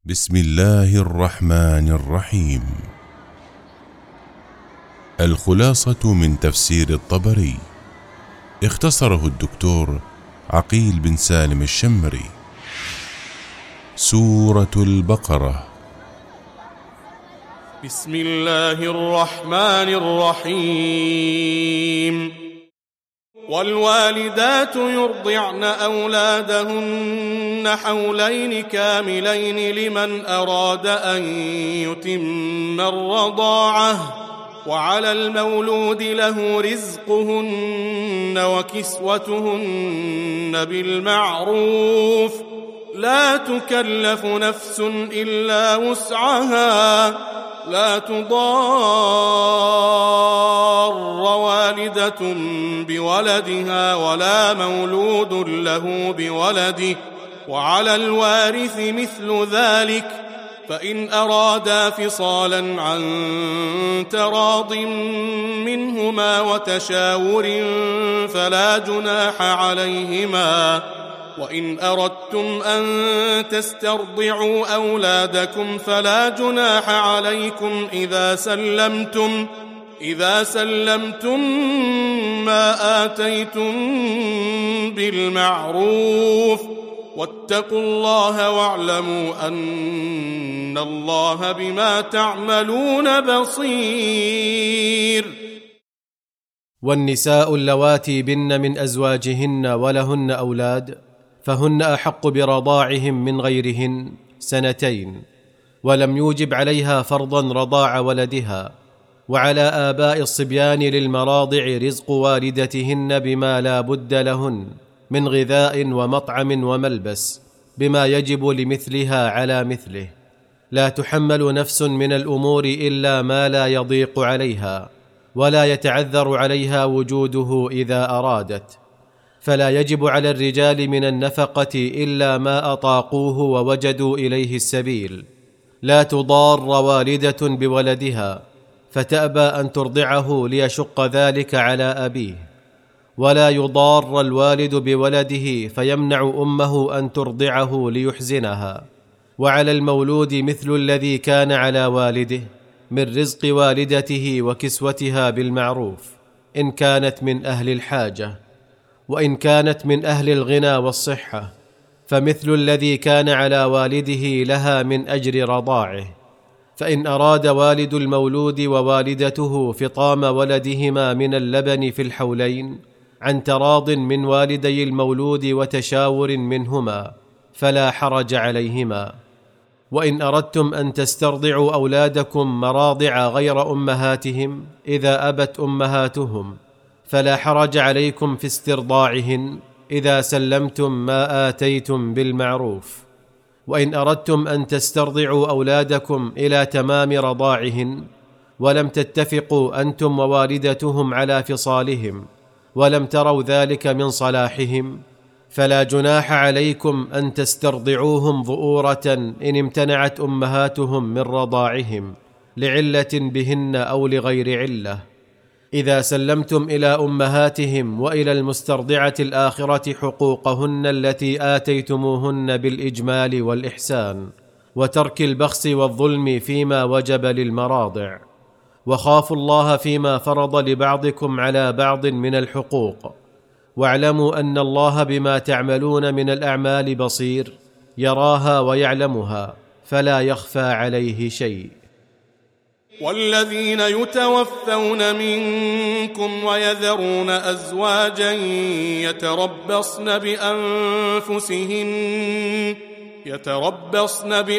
بسم الله الرحمن الرحيم. الخلاصة من تفسير الطبري، اختصره الدكتور عقيل بن سالم الشمري. سورة البقرة. بسم الله الرحمن الرحيم. والوالدات يرضعن أولادهن حولين كاملين لمن أراد أن يتم الرضاعة، وعلى المولود له رزقهن وكسوتهن بالمعروف، لا تكلف نفس إلا وسعها، لا تضار والدة بولدها ولا مولود له بولده، وعلى الوارث مثل ذلك، فإن أرادا فصالا عن تراض منهما وتشاور فلا جناح عليهما. وإن أردتم أن تسترضعوا أولادكم فلا جناح عليكم إذا سلمتم ما آتيتم بالمعروف، واتقوا الله واعلموا أن الله بما تعملون بصير. والنساء اللواتي بن من أزواجهن ولهن أولاد فهن أحق برضاعهم من غيرهن 2 سنين، ولم يوجب عليها فرضا رضاع ولدها. وعلى آباء الصبيان للمراضع رزق والدتهن بما لا بد لهن من غذاء ومطعم وملبس، بما يجب لمثلها على مثله. لا تحمل نفس من الأمور إلا ما لا يضيق عليها، ولا يتعذر عليها وجوده إذا أرادت. فلا يجب على الرجال من النفقة إلا ما أطاقوه ووجدوا إليه السبيل. لا تضار والدة بولدها فتأبى أن ترضعه ليشق ذلك على أبيه، ولا يضار الوالد بولده فيمنع أمه أن ترضعه ليحزنها. وعلى المولود مثل الذي كان على والده من رزق والدته وكسوتها بالمعروف، إن كانت من أهل الحاجة. وإن كانت من أهل الغنى والصحة فمثل الذي كان على والده لها من أجر رضاعه. فإن أراد والد المولود ووالدته فطام ولدهما من اللبن في الحولين عن تراض من والدي المولود وتشاور منهما فلا حرج عليهما. وإن أردتم أن تسترضعوا أولادكم مراضع غير أمهاتهم إذا أبت أمهاتهم فلا حرج عليكم في استرضاعهن إذا سلمتم ما آتيتم بالمعروف. وإن أردتم أن تسترضعوا أولادكم إلى تمام رضاعهن ولم تتفقوا أنتم ووالدتهم على فصالهم ولم تروا ذلك من صلاحهم فلا جناح عليكم أن تسترضعوهم ظؤورة إن امتنعت أمهاتهم من رضاعهم لعلة بهن أو لغير علة. إذا سلمتم إلى أمهاتهم وإلى المسترضعة الآخرة حقوقهن التي آتيتموهن بالإجمال والإحسان وترك البخس والظلم فيما وجب للمراضع، وخافوا الله فيما فرض لبعضكم على بعض من الحقوق، واعلموا أن الله بما تعملون من الأعمال بصير، يراها ويعلمها فلا يخفى عليه شيء. والذين يتوفون منكم ويذرون أزواجا يتربصن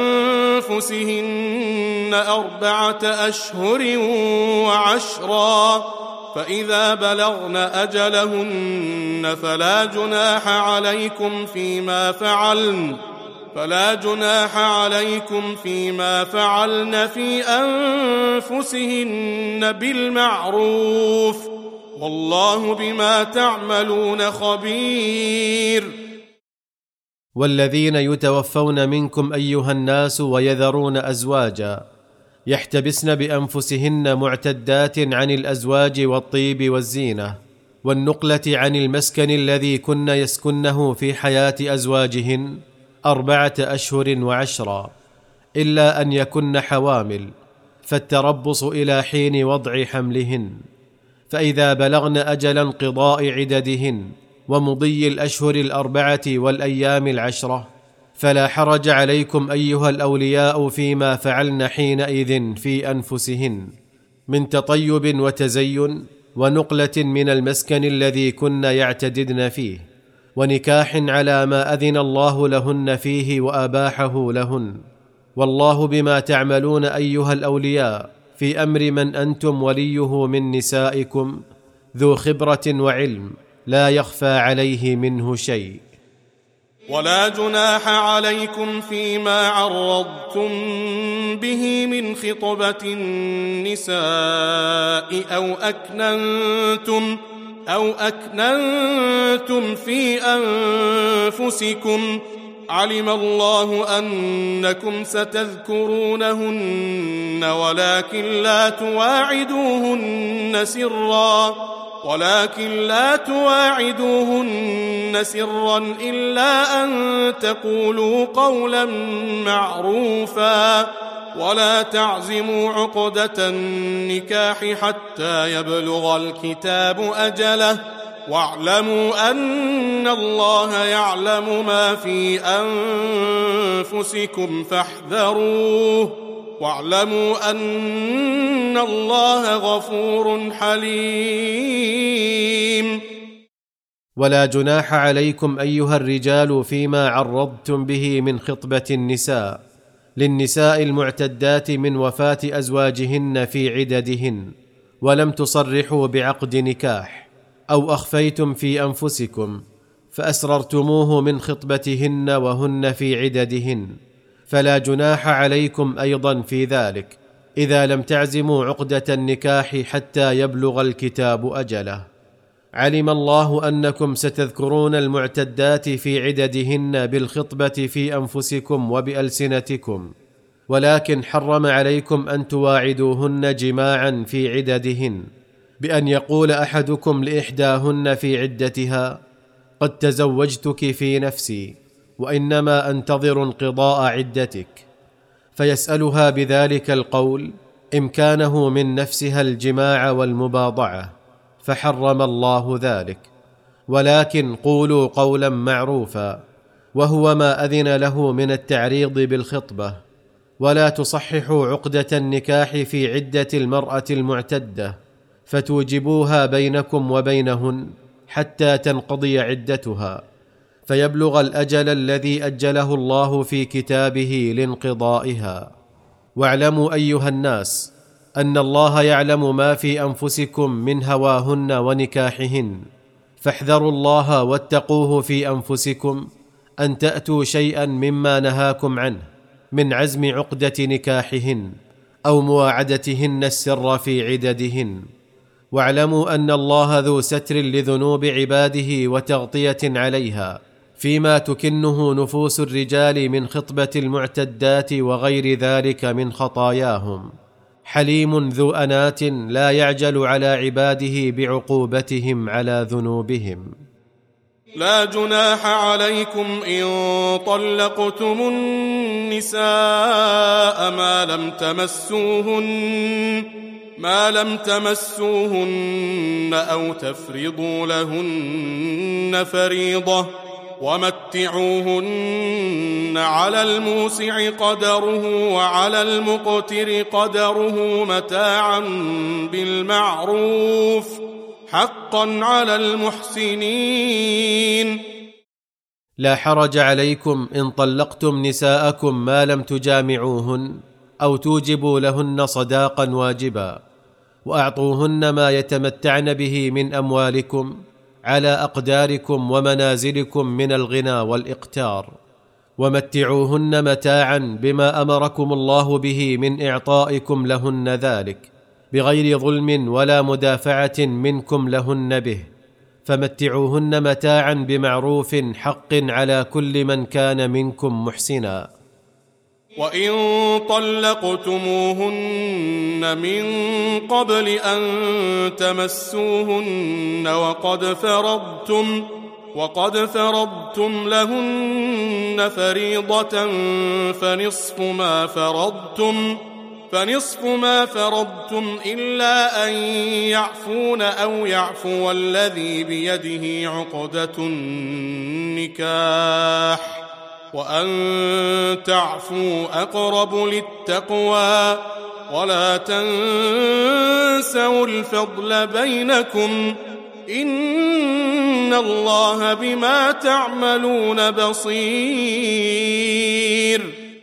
بأنفسهن 4 أشهر و10، فإذا بلغن أجلهن فلا جناح عليكم فيما فعلن في أنفسهن بالمعروف، والله بما تعملون خبير. والذين يتوفون منكم أيها الناس ويذرون أزواجا يحتبسن بأنفسهن معتدات عن الأزواج والطيب والزينة والنقلة عن المسكن الذي كن يسكنه في حياة أزواجهن 4 أشهر و10 إلا أن يكن حوامل، فالتربص إلى حين وضع حملهن. فإذا بلغن أجل انقضاء عددهن ومضي الأشهر 4 والأيام 10، فلا حرج عليكم أيها الأولياء فيما فعلن حينئذ في أنفسهن من تطيب وتزين ونقلة من المسكن الذي كن يعتددن فيه، ونكاح على ما أذن الله لهن فيه وأباحه لهن. والله بما تعملون أيها الأولياء في أمر من أنتم وليه من نسائكم ذو خبرة وعلم، لا يخفى عليه منه شيء. ولا جناح عليكم فيما عرضتم به من خطبة النساء أو أكننتم في أنفسكم، علم الله أنكم ستذكرونهن ولكن لا تواعدوهن سرا إلا أن تقولوا قولا معروفا، ولا تعزموا عقدة النكاح حتى يبلغ الكتاب أجله، واعلموا أن الله يعلم ما في أنفسكم فاحذروه، واعلموا أن الله غفور حليم. ولا جناح عليكم أيها الرجال فيما عرضتم به من خطبة النساء للنساء المعتدات من وفاة أزواجهن في عددهن، ولم تصرحوا بعقد نكاح، أو أخفيتم في أنفسكم فأسررتموه من خطبتهن وهن في عددهن، فلا جناح عليكم أيضا في ذلك إذا لم تعزموا عقدة النكاح حتى يبلغ الكتاب أجله. علم الله أنكم ستذكرون المعتدات في عددهن بالخطبة في أنفسكم وبألسنتكم، ولكن حرم عليكم أن تواعدوهن جماعا في عددهن، بأن يقول أحدكم لإحداهن في عدتها: قد تزوجتك في نفسي وإنما أنتظر انقضاء عدتك، فيسألها بذلك القول إمكانه من نفسها الجماع والمباضعة، فحرم الله ذلك. ولكن قولوا قولا معروفا، وهو ما أذن له من التعريض بالخطبة. ولا تصححوا عقدة النكاح في عدة المرأة المعتدة فتوجبوها بينكم وبينهن حتى تنقضي عدتها، فيبلغ الأجل الذي أجله الله في كتابه لانقضائها. واعلموا أيها الناس أن الله يعلم ما في أنفسكم من هواهن ونكاحهن، فاحذروا الله واتقوه في أنفسكم أن تأتوا شيئا مما نهاكم عنه من عزم عقدة نكاحهن أو مواعدتهن السر في عددهن. واعلموا أن الله ذو ستر لذنوب عباده وتغطية عليها فيما تكنه نفوس الرجال من خطبة المعتدات وغير ذلك من خطاياهم، حليم ذو أنات لا يعجل على عباده بعقوبتهم على ذنوبهم. لا جناح عليكم إن طلقتم النساء ما لم تمسوهن أو تفرضوا لهن فريضة، ومتعوهن على الموسع قدره وعلى المقتر قدره متاعا بالمعروف، حقا على المحسنين. لا حرج عليكم إن طلقتم نساءكم ما لم تجامعوهن أو توجبوا لهن صداقا واجبا، وأعطوهن ما يتمتعن به من أموالكم على أقداركم ومنازلكم من الغنى والإقتار، ومتعوهن متاعا بما أمركم الله به من إعطائكم لهن ذلك بغير ظلم ولا مدافعة منكم لهن به، فمتعوهن متاعا بمعروف حق على كل من كان منكم محسنا. وإن طلقتموهن من وقد فرضتم لهن فريضة فنصف ما فرضتم إلا أن يعفون أو يعفو الذي بيده عقدة النكاح وأن تعفوا أقرب للتقوى ولا تنسوا الفضل بينكم إن الله بما تعملون بصير.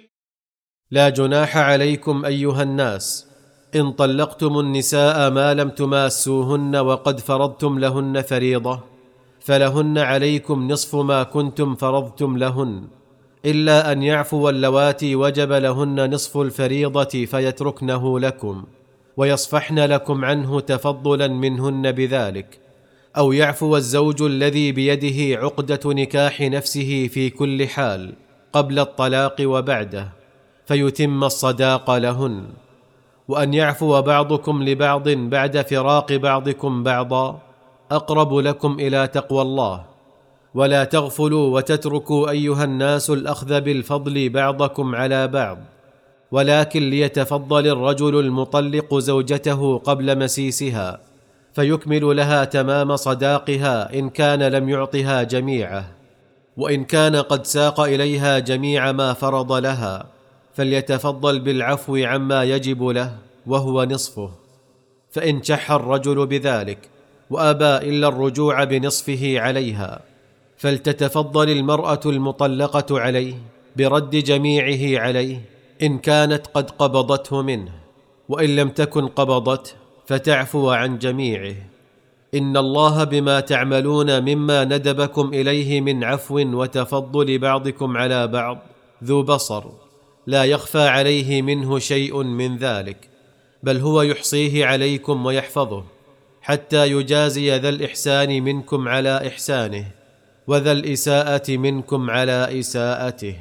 لا جناح عليكم أيها الناس إن طلقتم النساء ما لم تماسوهن وقد فرضتم لهن فريضة، فلهن عليكم نصف ما كنتم فرضتم لهن، إلا أن يعفو اللواتي وجب لهن نصف الفريضة فيتركنه لكم ويصفحن لكم عنه تفضلا منهن بذلك، أو يعفو الزوج الذي بيده عقدة نكاح نفسه في كل حال قبل الطلاق وبعده فيتم الصداق لهن، وأن يعفو بعضكم لبعض بعد فراق بعضكم بعضا أقرب لكم إلى تقوى الله. ولا تغفلوا وتتركوا أيها الناس الأخذ بالفضل بعضكم على بعض، ولكن ليتفضل الرجل المطلق زوجته قبل مسيسها فيكمل لها تمام صداقها إن كان لم يعطها جميعه، وإن كان قد ساق إليها جميع ما فرض لها فليتفضل بالعفو عما يجب له وهو نصفه. فإن شح الرجل بذلك وأبى إلا الرجوع بنصفه عليها فلتتفضل المرأة المطلقة عليه برد جميعه عليه إن كانت قد قبضته منه، وإن لم تكن قبضته فتعفو عن جميعه. إن الله بما تعملون مما ندبكم إليه من عفو وتفضل بعضكم على بعض ذو بصر، لا يخفى عليه منه شيء من ذلك، بل هو يحصيه عليكم ويحفظه حتى يجازي ذا الإحسان منكم على إحسانه وذا الإساءة منكم على إساءته.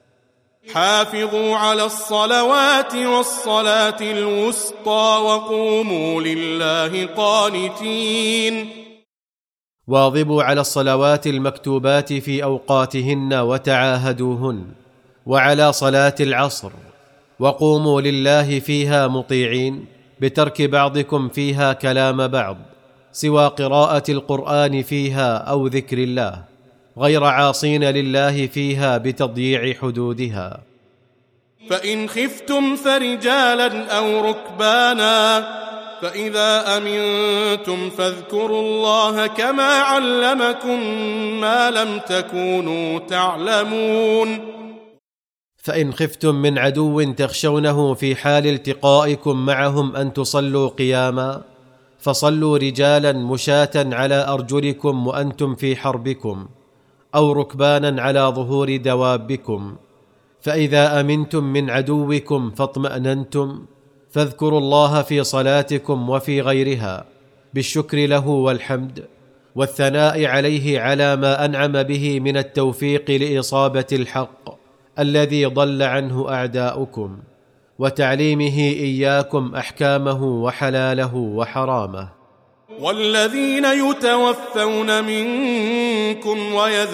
حافظوا على الصلوات والصلاة الوسطى وقوموا لله قانتين. واظبوا على الصلوات المكتوبات في أوقاتهن وتعاهدوهن، وعلى صلاة العصر، وقوموا لله فيها مطيعين بترك بعضكم فيها كلام بعض سوى قراءة القرآن فيها أو ذكر الله، غير عاصين لله فيها بتضييع حدودها. فإن خفتم فرجالا أو ركبانا، فإذا أمنتم فاذكروا الله كما علمكم ما لم تكونوا تعلمون. فإن خفتم من عدو تخشونه في حال التقائكم معهم أن تصلوا قياما، فصلوا رجالا مشاة على أرجلكم وأنتم في حربكم، أو ركبانا على ظهور دوابكم. فإذا أمنتم من عدوكم فاطمأننتم فاذكروا الله في صلاتكم وفي غيرها بالشكر له والحمد والثناء عليه على ما أنعم به من التوفيق لإصابة الحق الذي ضل عنه أعداؤكم، وتعليمه إياكم أحكامه وحلاله وحرامه. والذين يتوفون منكم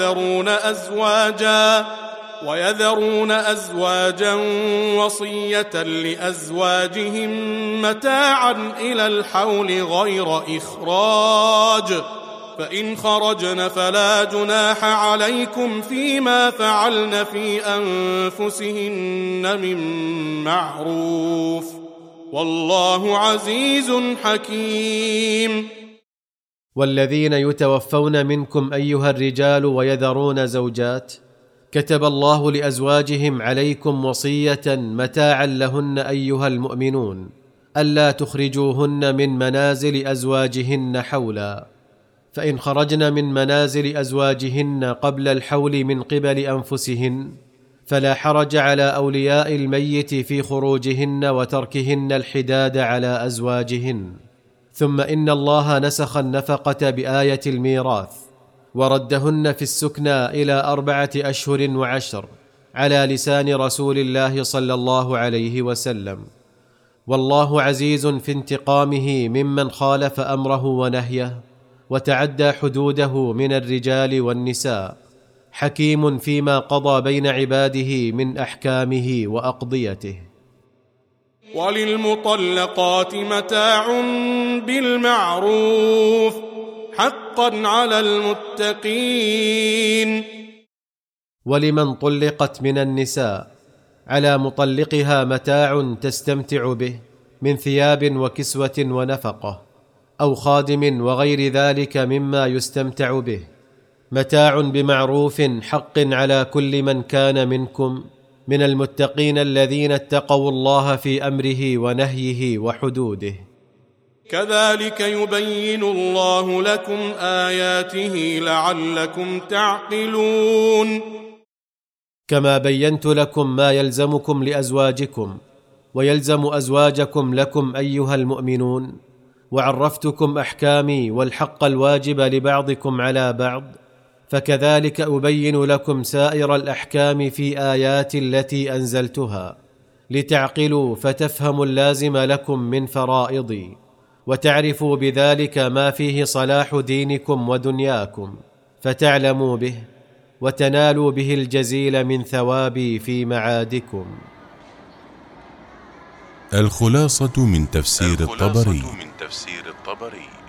ويذرون أزواجا وصية لأزواجهم متاعا إلى الحول غير إخراج، فإن خرجن فلا جناح عليكم فيما فعلن في أنفسهن من معروف، والله عزيز حكيم. والذين يتوفون منكم أيها الرجال ويذرون زوجات، كتب الله لأزواجهم عليكم وصية متاعا لهن أيها المؤمنون ألا تخرجوهن من منازل أزواجهن حولا، فإن خرجن من منازل أزواجهن قبل الحول من قبل أنفسهن فلا حرج على أولياء الميت في خروجهن وتركهن الحداد على أزواجهن. ثم إن الله نسخ النفقة بآية الميراث وردهن في السكنى إلى 4 أشهر و10 على لسان رسول الله صلى الله عليه وسلم. والله عزيز في انتقامه ممن خالف أمره ونهيه، وتعدى حدوده من الرجال والنساء، حكيم فيما قضى بين عباده من أحكامه وأقضيته. وللمطلقات متاع بالمعروف حقا على المتقين. ولمن طلقت من النساء على مطلقها متاع تستمتع به من ثياب وكسوة ونفقة أو خادم وغير ذلك مما يستمتع به، متاع بمعروف حق على كل من كان منكم من المتقين الذين اتقوا الله في أمره ونهيه وحدوده. كذلك يبين الله لكم آياته لعلكم تعقلون. كما بينت لكم ما يلزمكم لأزواجكم ويلزم أزواجكم لكم أيها المؤمنون، وعرفتكم أحكامي والحق الواجب لبعضكم على بعض، فكذلك أبين لكم سائر الأحكام في آيات التي أنزلتها لتعقلوا فتفهموا اللازم لكم من فرائضي، وتعرفوا بذلك ما فيه صلاح دينكم ودنياكم، فتعلموا به وتنالوا به الجزيل من ثوابي في معادكم. الخلاصة من تفسير الطبري.